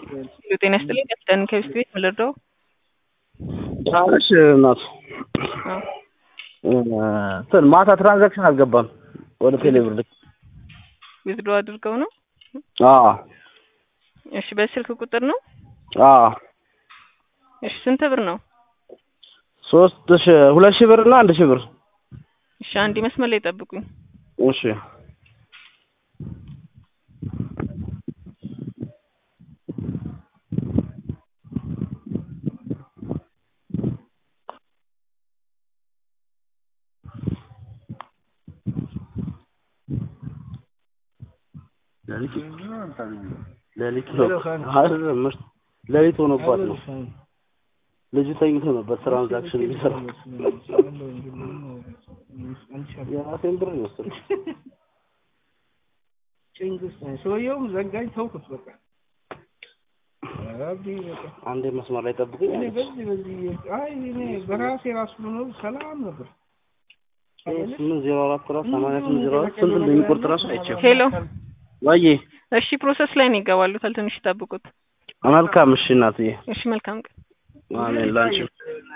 ጤና ይስጥልኝ ቀጥታን ከቢስት ቤት ምልርዳው ታሽ ናት ማታ ትራንዛክሽን አልገባም ወደ ቴሌብር ልክ ዊዝድሮ አድርገው ነው እሺ በስልክ ቁጥር ነው እሺ ስንት ብር ነው 2000 ብር እና 1000 ብር እሺ አንዲ መስመር ላይ ጠብቁኝ እሺ ለሊት ሆኖባት ነው ልጅ ተኝቶ ነበር ትራንዛክሽን ቢሰራ ያራሴን ብር ነው ሰውየው ዘጋኝ ተውኩት በቃ አንዴ መስመር ላይ ጠብቁኝ እኔ በራሴ ራሱ ነው ሰላም ነበር 804 8804 ስንት እንደሚቆርጥ ራሱ አይቼው ሄሎ ወይ እሺ ፕሮሰስ ላይ ነው ይገባሉ ትንሽ ይጠብቁት መልካም እሺ እናትዬ እሺ መልካም ቀን አሜን ላንቺ